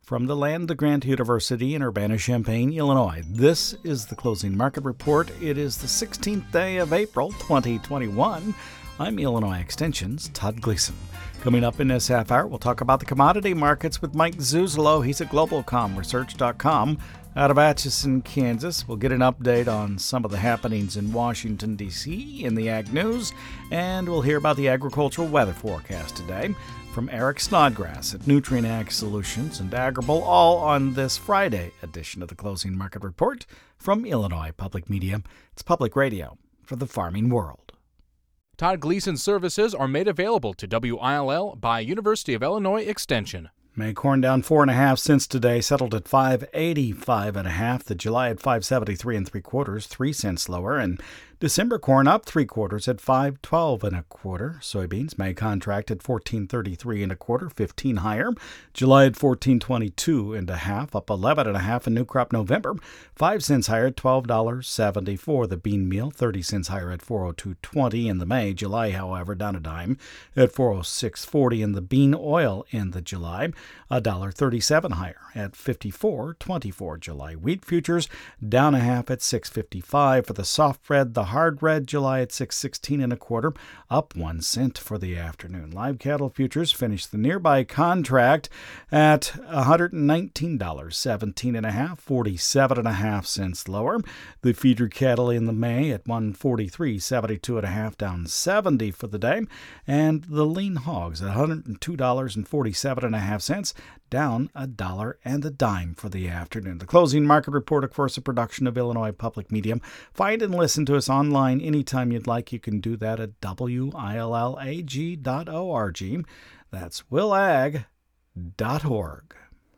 From the land of Grant University in Urbana-Champaign, Illinois, this is the Closing Market Report. It is the 16th day of April, 2021. I'm Illinois Extension's Todd Gleason. Coming up in this half hour, we'll talk about the commodity markets with Mike Zuzolo. He's at GlobalComResearch.com out of Atchison, Kansas. We'll get an update on some of the happenings in Washington, D.C. in the Ag News, and we'll hear about the agricultural weather forecast today from Eric Snodgrass at Nutrien Ag Solutions and Agrible, all on this Friday edition of the Closing Market Report from Illinois Public Media. It's public radio for the farming world. Todd Gleason services are made available to WILL by University of Illinois Extension. May corn down 4.5 cents today, settled at $5.85.5. The July at $5.73 3/4, 3 cents lower, and December corn up 3/4 at $5.12 Soybeans May contract at $14.33 1/4, 15 higher. July at $14.22.5, up 11.5. In new crop November, 5 cents higher at $12.74. The bean meal 30 cents higher at $4.0220 in the May. July, however, down a dime at $4.0640. In the bean oil in the July, $1.37 higher at $54.24 July. Wheat futures down a half at $6.55 for the soft red. The hard red July at $6.16 1/4, up 1 cent for the afternoon. Live cattle futures finished the nearby contract at $119.17.5, 47.5 cents lower. The feeder cattle in the May at $143.72.5, down 70 for the day, and the lean hogs at $102.47.5, down $1.10 for the afternoon. The Closing Market Report, of course, a production of Illinois Public Media. Find and listen to us online anytime you'd like. You can do that at willag.org. That's willag.org.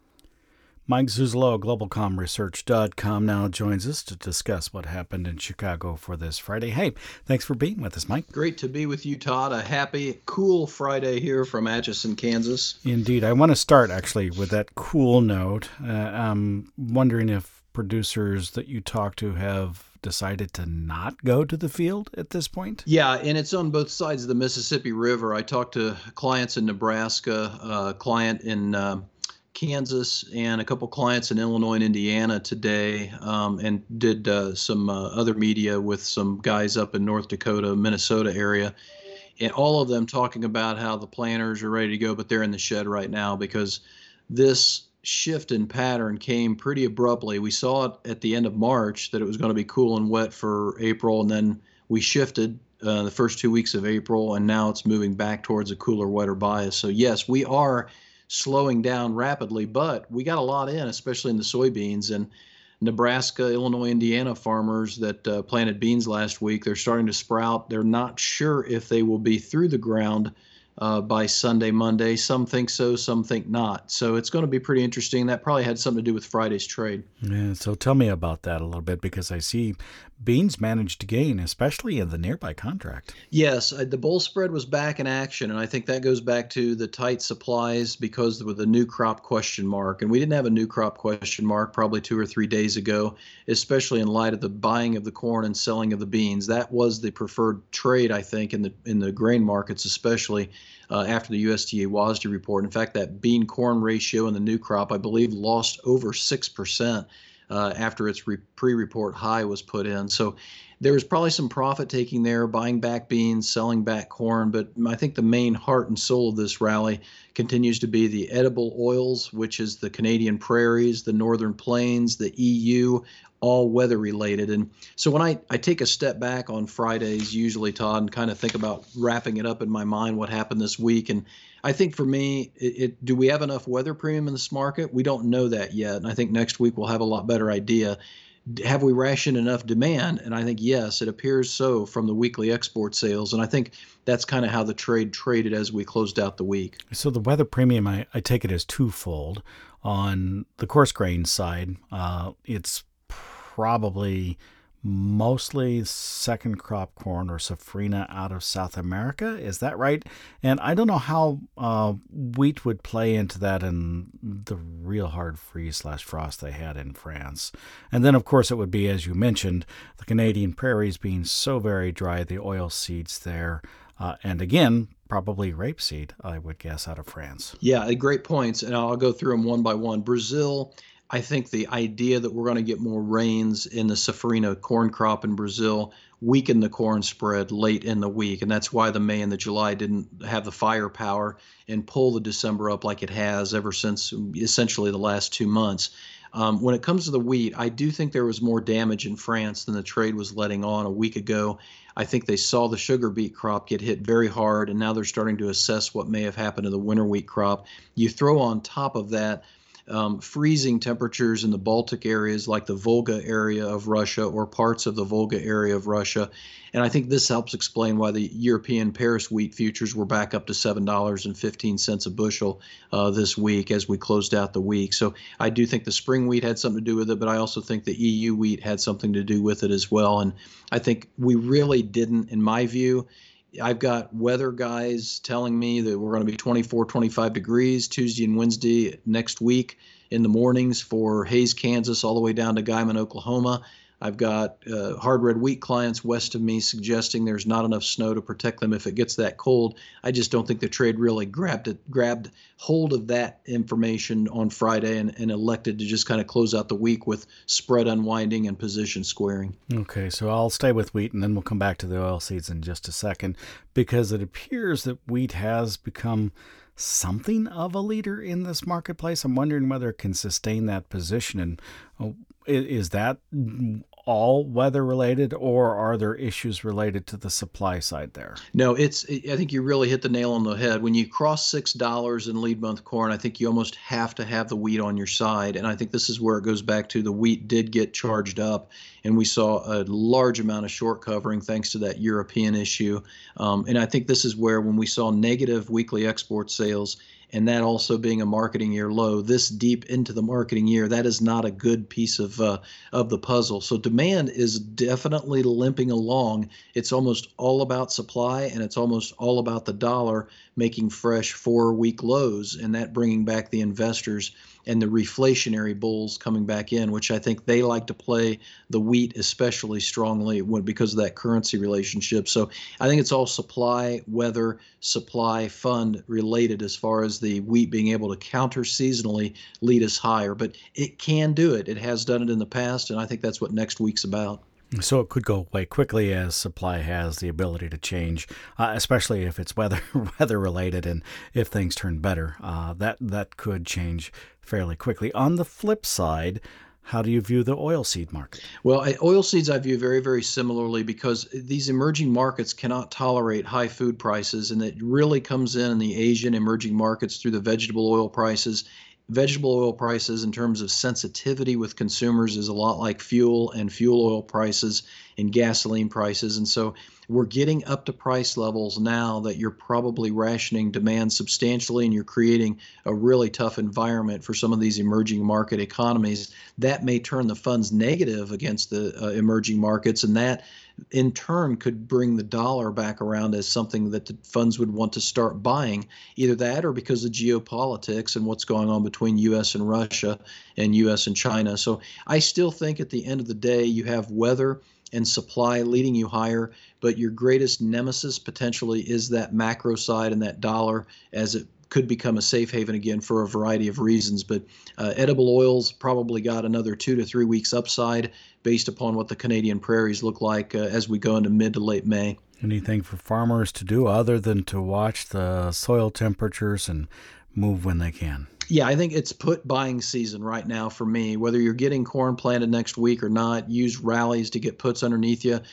Mike Zuzolo, GlobalComResearch.com, now joins us to discuss what happened in Chicago for this Friday. Hey, thanks for being with us, Mike. Great to be with you, Todd. A happy, cool Friday here from Atchison, Kansas. Indeed. I want to start, actually, with that cool note. I'm wondering if producers that you talk to have decided to not go to the field at this point? Yeah, and it's on both sides of the Mississippi River. I talked to clients in Nebraska, a client in Kansas, and a couple clients in Illinois and Indiana today, and did some other media with some guys up in North Dakota, Minnesota area, and all of them talking about how the planters are ready to go, but they're in the shed right now because this shift in pattern came pretty abruptly. We saw it at the end of March that it was going to be cool and wet for April, and then we shifted the first 2 weeks of April, and now it's moving back towards a cooler, wetter bias. So yes, we are slowing down rapidly, but we got a lot in, especially in the soybeans. And Nebraska, Illinois, Indiana farmers that planted beans last week, they're starting to sprout. They're not sure if they will be through the ground by Sunday, Monday. Some think so, some think not. So it's going to be pretty interesting. That probably had something to do with Friday's trade. Yeah, so tell me about that a little bit, because I see beans managed to gain, especially in the nearby contract. Yes, the bull spread was back in action, and I think that goes back to the tight supplies because with the new crop question mark. And we didn't have a new crop question mark probably 2 or 3 days ago, especially in light of the buying of the corn and selling of the beans. That was the preferred trade, I think, in the grain markets, especially after the USDA WASDE report. In fact, that bean-corn ratio in the new crop, I believe, lost over 6%. After its pre-report high was put in. So there was probably some profit taking there, buying back beans, selling back corn. But I think the main heart and soul of this rally continues to be the edible oils, which is the Canadian prairies, the northern plains, the EU, all weather related. And so when I take a step back on Fridays, usually, Todd, and kind of think about wrapping it up in my mind, what happened this week. And I think for me, do we have enough weather premium in this market? We don't know that yet. And I think next week we'll have a lot better idea. Have we rationed enough demand? And I think, yes, it appears so from the weekly export sales. And I think that's kind of how the trade traded as we closed out the week. So the weather premium, I take it as twofold. On the coarse grain side, it's probably mostly second crop corn or safrinha out of South America. Is that right? And I don't know how wheat would play into that in the real hard freeze/frost they had in France. And then, of course, it would be, as you mentioned, the Canadian prairies being so very dry, the oil seeds there. And again, probably rapeseed, I would guess, out of France. Yeah, great points, and I'll go through them one by one. Brazil, I think the idea that we're going to get more rains in the safrinha corn crop in Brazil weakened the corn spread late in the week, and that's why the May and the July didn't have the firepower and pull the December up like it has ever since essentially the last 2 months. When it comes to the wheat, I do think there was more damage in France than the trade was letting on a week ago. I think they saw the sugar beet crop get hit very hard, and now they're starting to assess what may have happened to the winter wheat crop. You throw on top of that freezing temperatures in the Baltic areas like the Volga area of Russia or parts of the Volga area of Russia. And I think this helps explain why the European Paris wheat futures were back up to $7.15 a bushel this week as we closed out the week. So I do think the spring wheat had something to do with it, but I also think the EU wheat had something to do with it as well. And I think we really didn't, in my view. I've got weather guys telling me that we're going to be 24, 25 degrees Tuesday and Wednesday next week in the mornings for Hays, Kansas, all the way down to Guyman, Oklahoma. I've got hard red wheat clients west of me suggesting there's not enough snow to protect them if it gets that cold. I just don't think the trade really grabbed hold of that information on Friday and elected to just kind of close out the week with spread unwinding and position squaring. Okay, so I'll stay with wheat, and then we'll come back to the oilseeds in just a second, because it appears that wheat has become something of a leader in this marketplace. I'm wondering whether it can sustain that position, and is that all weather related, or are there issues related to the supply side there? No, I think you really hit the nail on the head. When you cross $6 in lead month corn, I think you almost have to have the wheat on your side. And I think this is where it goes back to the wheat did get charged up, and we saw a large amount of short covering thanks to that European issue. And I think this is where, when we saw negative weekly export sales, and that also being a marketing year low, this deep into the marketing year, that is not a good piece of the puzzle. So demand is definitely limping along. It's almost all about supply, and it's almost all about the dollar making fresh 4-week lows, and that bringing back the investors and the reflationary bulls coming back in, which I think they like to play the wheat especially strongly because of that currency relationship. So I think it's all supply, weather, supply, fund related as far as the wheat being able to counter seasonally lead us higher. But it can do it. It has done it in the past, and I think that's what next week's about. So it could go away quickly, as supply has the ability to change, especially if it's weather related, and if things turn better, that could change fairly quickly. On the flip side, how do you view the oilseed market? Well, oilseeds I view very, very similarly, because these emerging markets cannot tolerate high food prices, and it really comes in the Asian emerging markets through the vegetable oil prices. Vegetable oil prices, in terms of sensitivity with consumers, is a lot like fuel and fuel oil prices and gasoline prices. And so we're getting up to price levels now that you're probably rationing demand substantially, and you're creating a really tough environment for some of these emerging market economies. That may turn the funds negative against the emerging markets, and that in turn could bring the dollar back around as something that the funds would want to start buying, either that or because of geopolitics and what's going on between U.S. and Russia and U.S. and China. So I still think at the end of the day, you have weather and supply leading you higher, but your greatest nemesis potentially is that macro side and that dollar, as it could become a safe haven again for a variety of reasons. But edible oils probably got another 2 to 3 weeks upside based upon what the Canadian prairies look like as we go into mid to late May. Anything for farmers to do other than to watch the soil temperatures and move when they can? Yeah, I think it's put buying season right now for me. Whether you're getting corn planted next week or not, use rallies to get puts underneath you.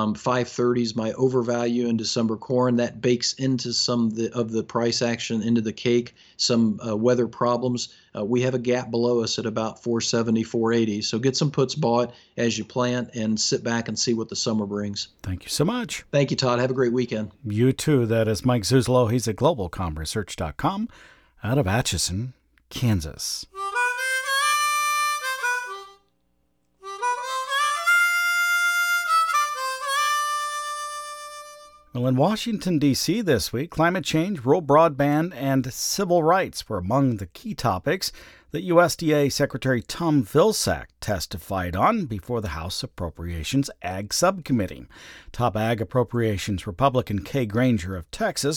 530 is my overvalue in December corn. That bakes into some of the price action into the cake, some weather problems. We have a gap below us at about 470, 480. So get some puts bought as you plant and sit back and see what the summer brings. Thank you so much. Thank you, Todd. Have a great weekend. You too. That is Mike Zuzolo. He's at globalcomresearch.com out of Atchison, Kansas. Well, in Washington, D.C. this week, climate change, rural broadband, and civil rights were among the key topics that USDA Secretary Tom Vilsack testified on before the House Appropriations Ag Subcommittee. Top Ag Appropriations Republican Kay Granger of Texas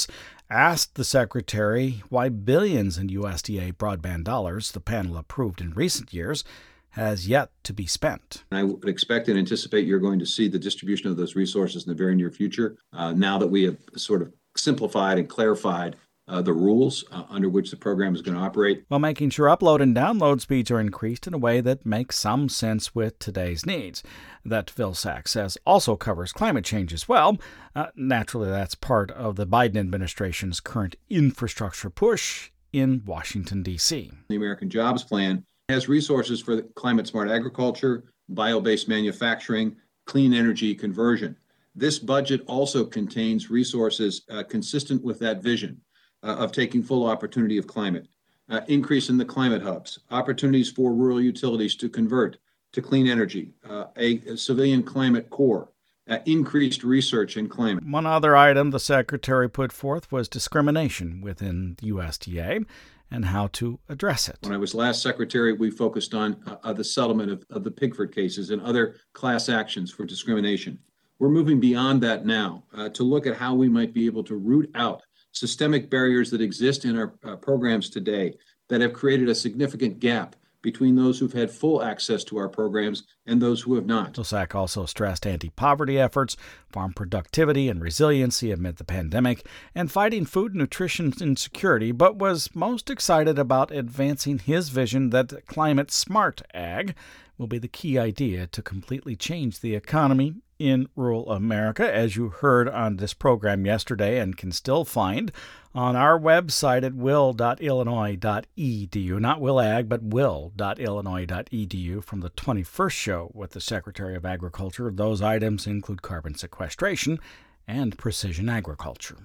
asked the Secretary why billions in USDA broadband dollars the panel approved in recent years has yet to be spent. I would expect and anticipate you're going to see the distribution of those resources in the very near future, now that we have sort of simplified and clarified the rules under which the program is going to operate. While making sure upload and download speeds are increased in a way that makes some sense with today's needs. That, Vilsack says, also covers climate change as well. Naturally, that's part of the Biden administration's current infrastructure push in Washington, D.C. The American Jobs Plan has resources for climate-smart agriculture, bio-based manufacturing, clean energy conversion. This budget also contains resources consistent with that vision of taking full opportunity of climate, increase in the climate hubs, opportunities for rural utilities to convert to clean energy, a civilian climate corps, increased research in climate. One other item the Secretary put forth was discrimination within the USDA and how to address it. When I was last Secretary, we focused on the settlement of the Pigford cases and other class actions for discrimination. We're moving beyond that now to look at how we might be able to root out systemic barriers that exist in our programs today that have created a significant gap between those who've had full access to our programs and those who have not. Vilsack also stressed anti-poverty efforts, farm productivity and resiliency amid the pandemic, and fighting food and nutrition insecurity, but was most excited about advancing his vision that climate-smart ag will be the key idea to completely change the economy in rural America, as you heard on this program yesterday and can still find on our website at will.illinois.edu. Not WillAg, but will.illinois.edu from the 21st show with the Secretary of Agriculture. Those items include carbon sequestration and precision agriculture.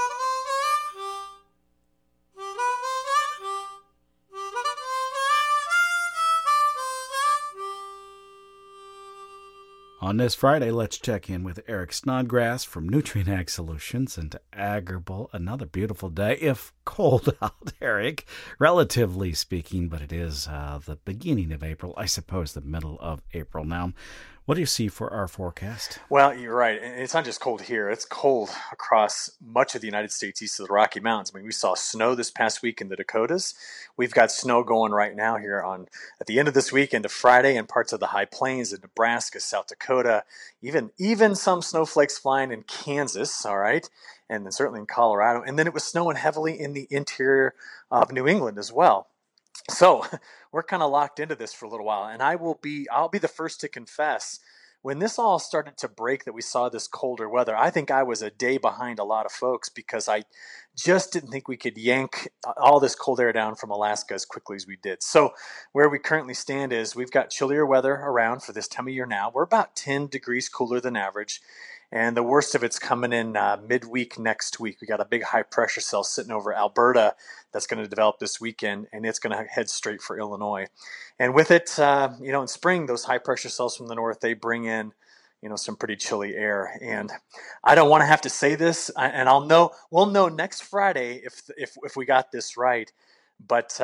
On this Friday, let's check in with Eric Snodgrass from Nutrient Ag Solutions and Agrible. Another beautiful day, if cold out, Eric, relatively speaking, but it is the beginning of April, I suppose the middle of April now. What do you see for our forecast? Well, you're right. It's not just cold here. It's cold across much of the United States east of the Rocky Mountains. I mean, we saw snow this past week in the Dakotas. We've got snow going right now here at the end of this week into Friday in parts of the High Plains in Nebraska, South Dakota, even some snowflakes flying in Kansas, all right, and then certainly in Colorado. And then it was snowing heavily in the interior of New England as well. So we're kind of locked into this for a little while, and I'll be the first to confess, when this all started to break that we saw this colder weather, I think I was a day behind a lot of folks because I just didn't think we could yank all this cold air down from Alaska as quickly as we did. So where we currently stand is we've got chillier weather around for this time of year now. We're about 10 degrees cooler than average. And the worst of it's coming in midweek next week. We got a big high pressure cell sitting over Alberta that's going to develop this weekend, and it's going to head straight for Illinois. And with it, in spring, those high pressure cells from the north, they bring in, some pretty chilly air. And I don't want to have to say this, and we'll know next Friday if we got this right. But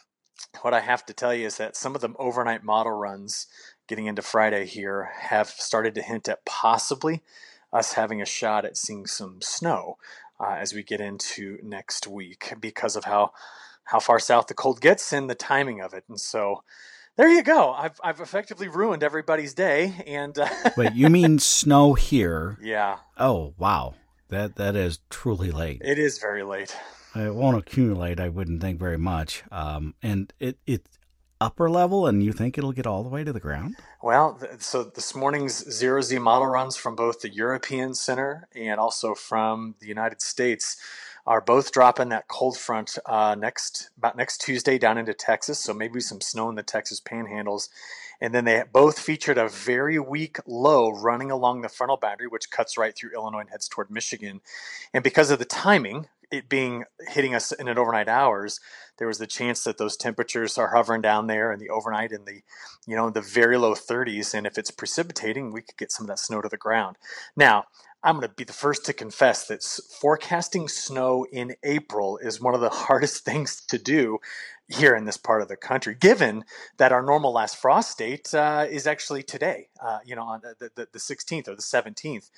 what I have to tell you is that some of the overnight model runs getting into Friday here have started to hint at possibly us having a shot at seeing some snow as we get into next week because of how far south the cold gets and the timing of it. And so there you go. I've effectively ruined everybody's day. And Wait, you mean snow here? Yeah. Oh, wow. That is truly late. It is very late. It won't accumulate, I wouldn't think, very much. And it's upper level, and you think it'll get all the way to the ground? Well, so this morning's 0Z model runs from both the European Center and also from the United States are both dropping that cold front next Tuesday down into Texas, so maybe some snow in the Texas panhandles. And then they both featured a very weak low running along the frontal boundary, which cuts right through Illinois and heads toward Michigan. And because of the timing, it being hitting us in an overnight hours, there was the chance that those temperatures are hovering down there in the overnight in the very low 30s. And if it's precipitating, we could get some of that snow to the ground. Now, I'm going to be the first to confess that forecasting snow in April is one of the hardest things to do here in this part of the country, given that our normal last frost date is actually today, on the 16th or the 17th.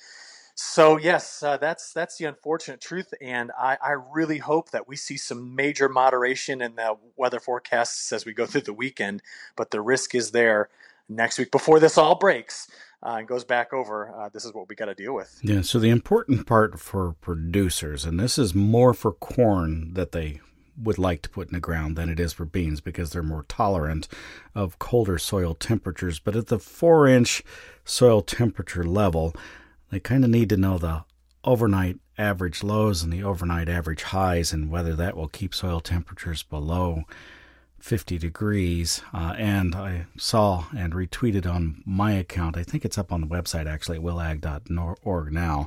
So yes, that's the unfortunate truth, and I really hope that we see some major moderation in the weather forecasts as we go through the weekend. But the risk is there next week before this all breaks and goes back over. This is what we got to deal with. Yeah, so the important part for producers, and this is more for corn that they would like to put in the ground than it is for beans because they're more tolerant of colder soil temperatures. But at the 4-inch soil temperature level, they kind of need to know the overnight average lows and the overnight average highs and whether that will keep soil temperatures below 50 degrees. And I saw and retweeted on my account, I think it's up on the website actually at willag.org now,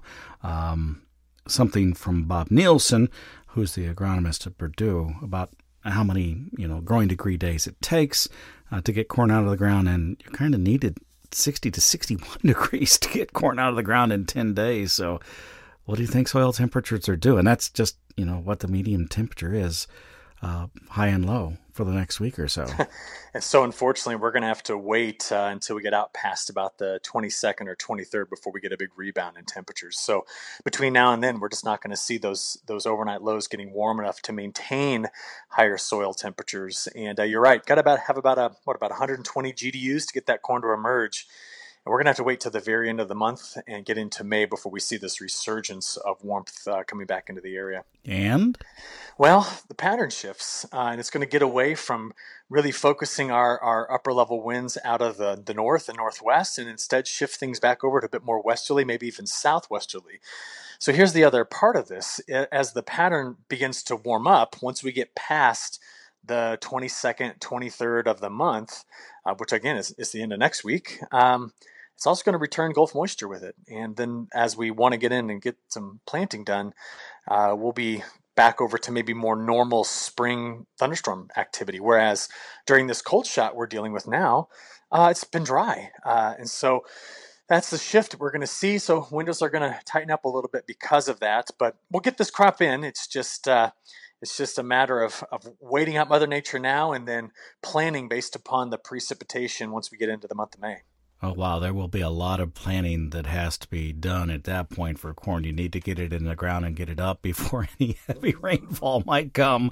something from Bob Nielsen, who's the agronomist at Purdue, about how many growing degree days it takes to get corn out of the ground, and you kind of needed 60 to 61 degrees to get corn out of the ground in 10 days. So what do you think soil temperatures are doing? That's just, what the medium temperature is, high and low for the next week or so. And so unfortunately, we're going to have to wait until we get out past about the 22nd or 23rd before we get a big rebound in temperatures. So between now and then, we're just not going to see those overnight lows getting warm enough to maintain higher soil temperatures. And you're right, got to have about 120 GDUs to get that corn to emerge. And we're going to have to wait till the very end of the month and get into May before we see this resurgence of warmth coming back into the area. And? Well, the pattern shifts, and it's going to get away from really focusing our upper-level winds out of the north and northwest, and instead shift things back over to a bit more westerly, maybe even southwesterly. So here's the other part of this. As the pattern begins to warm up, once we get past the 22nd, 23rd of the month, which again is the end of next week, it's also going to return Gulf moisture with it. And then as we want to get in and get some planting done, we'll be back over to maybe more normal spring thunderstorm activity. Whereas during this cold shot we're dealing with now, it's been dry. And so that's the shift we're going to see. So windows are going to tighten up a little bit because of that. But we'll get this crop in. It's just a matter of waiting out Mother Nature now and then planning based upon the precipitation once we get into the month of May. Oh, wow. There will be a lot of planning that has to be done at that point for corn. You need to get it in the ground and get it up before any heavy rainfall might come.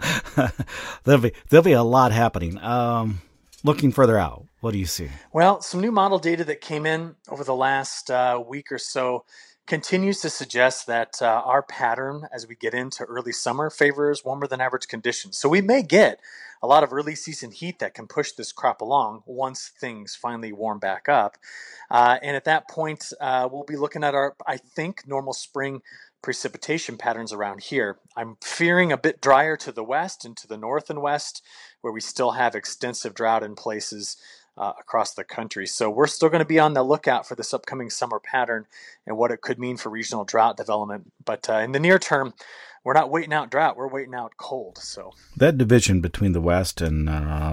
There'll be a lot happening. Looking further out, what do you see? Well, some new model data that came in over the last week or so continues to suggest that our pattern as we get into early summer favors warmer than average conditions. So we may get a lot of early season heat that can push this crop along once things finally warm back up. And at that point, we'll be looking at our, I think, normal spring precipitation patterns around here. I'm fearing a bit drier to the west and to the north and west, where we still have extensive drought in places across the country. So we're still going to be on the lookout for this upcoming summer pattern and what it could mean for regional drought development. But in the near term, we're not waiting out drought. We're waiting out cold. So that division between the West and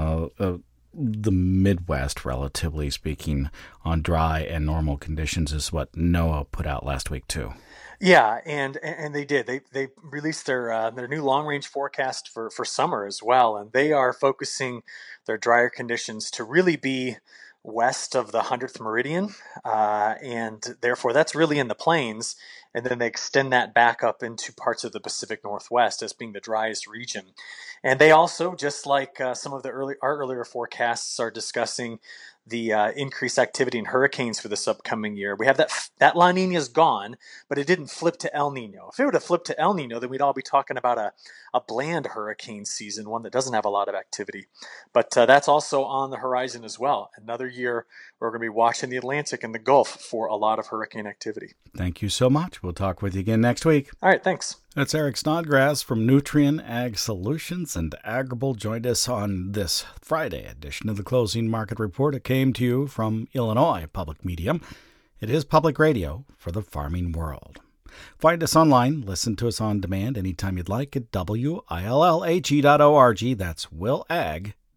the Midwest, relatively speaking, on dry and normal conditions is what NOAA put out last week too. Yeah, and they did. They released their new long range forecast for summer as well, and they are focusing their drier conditions to really be west of the 100th meridian, and therefore that's really in the plains. And then they extend that back up into parts of the Pacific Northwest as being the driest region. And they also, just like some of our earlier forecasts, are discussing the increased activity in hurricanes for this upcoming year. We have that La Nina's gone, but it didn't flip to El Nino. If it would have flipped to El Nino, then we'd all be talking about a bland hurricane season, one that doesn't have a lot of activity. But that's also on the horizon as well. Another year we're going to be watching the Atlantic and the Gulf for a lot of hurricane activity. Thank you so much. We'll talk with you again next week. All right, thanks. That's Eric Snodgrass from Nutrien Ag Solutions, and Agrable joined us on this Friday edition of the Closing Market Report. It came to you from Illinois Public Media. It is public radio for the farming world. Find us online, listen to us on demand anytime you'd like at WILLHE.org. That's willag.org.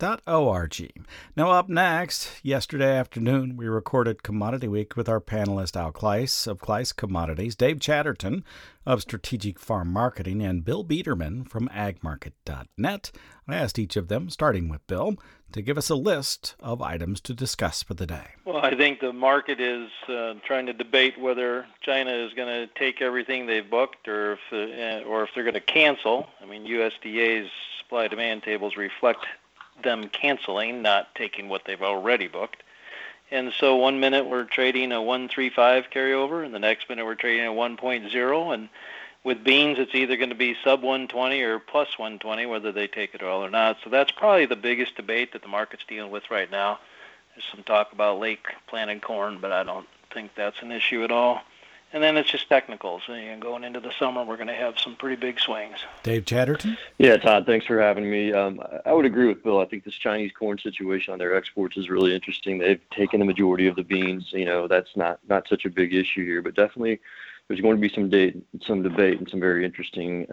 commodityweek.org. Now up next, yesterday afternoon, we recorded Commodity Week with our panelist Al Kleiss of Kleiss Commodities, Dave Chatterton of Strategic Farm Marketing, and Bill Biederman from agmarket.net. I asked each of them, starting with Bill, to give us a list of items to discuss for the day. Well, I think the market is trying to debate whether China is going to take everything they've booked or if they're going to cancel. I mean, USDA's supply-demand tables reflect them canceling, not taking what they've already booked. And so one minute we're trading a 135 carryover, and the next minute we're trading a 1.0. And with beans, it's either going to be sub 120 or plus 120, whether they take it all or not. So that's probably the biggest debate that the market's dealing with right now. There's some talk about late planted corn, but I don't think that's an issue at all. And then it's just technicals. And going into the summer, we're going to have some pretty big swings. Dave Chatterton? Yeah, Todd, thanks for having me. I would agree with Bill. I think this Chinese corn situation on their exports is really interesting. They've taken the majority of the beans. That's not such a big issue here, but definitely there's going to be some debate and some very interesting,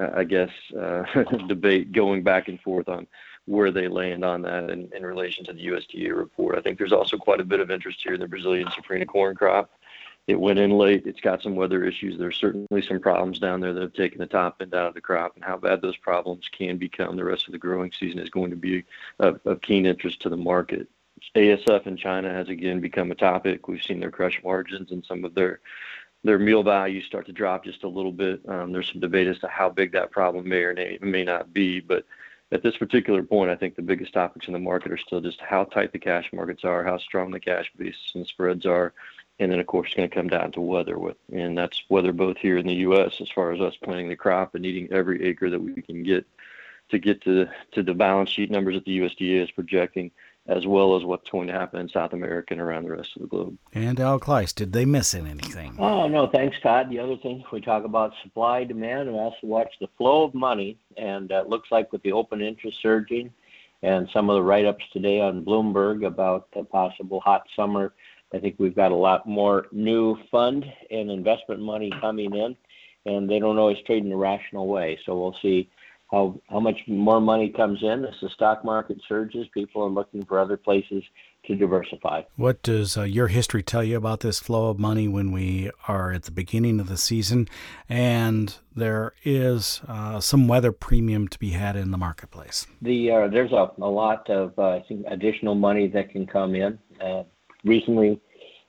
debate going back and forth on where they land on that in relation to the USDA report. I think there's also quite a bit of interest here in the Brazilian Safrinha corn crop. It went in late. It's got some weather issues. There's certainly some problems down there that have taken the top end out of the crop, and how bad those problems can become the rest of the growing season is going to be of keen interest to the market. ASF in China has again become a topic. We've seen their crush margins and some of their meal values start to drop just a little bit. There's some debate as to how big that problem may or may not be, but at this particular point, I think the biggest topics in the market are still just how tight the cash markets are, how strong the cash basis and spreads are. And then, of course, it's going to come down to weather, and that's weather both here in the U.S. as far as us planting the crop and needing every acre that we can get to the balance sheet numbers that the USDA is projecting, as well as what's going to happen in South America and around the rest of the globe. And Al Kleiss, did they miss anything? Oh, no, thanks, Todd. The other thing, we talk about supply, demand, and also watch the flow of money. And it looks like with the open interest surging and some of the write-ups today on Bloomberg about the possible hot summer, I think we've got a lot more new fund and investment money coming in, and they don't always trade in a rational way. So we'll see how much more money comes in as the stock market surges. People are looking for other places to diversify. What does your history tell you about this flow of money when we are at the beginning of the season and there is some weather premium to be had in the marketplace? There's a lot of, I think, additional money that can come in. Recently,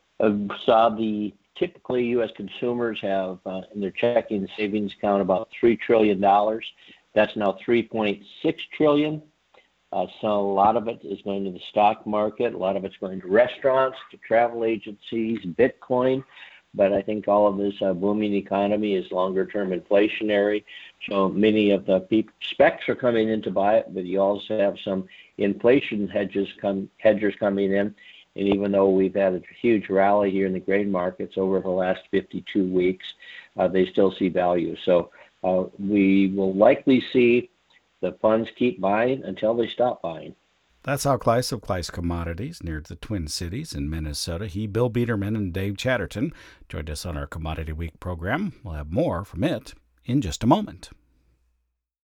saw typically U.S. consumers have in their checking and savings account about $3 trillion. That's now $3.6 trillion. So a lot of it is going to the stock market. A lot of it's going to restaurants, to travel agencies, Bitcoin. But I think all of this booming economy is longer-term inflationary. So many of the specs are coming in to buy it, but you also have some inflation hedgers coming in. And even though we've had a huge rally here in the grain markets over the last 52 weeks, they still see value. So we will likely see the funds keep buying until they stop buying. That's Al Kleiss of Kleiss Commodities near the Twin Cities in Minnesota. He, Bill Biederman, and Dave Chatterton joined us on our Commodity Week program. We'll have more from it in just a moment.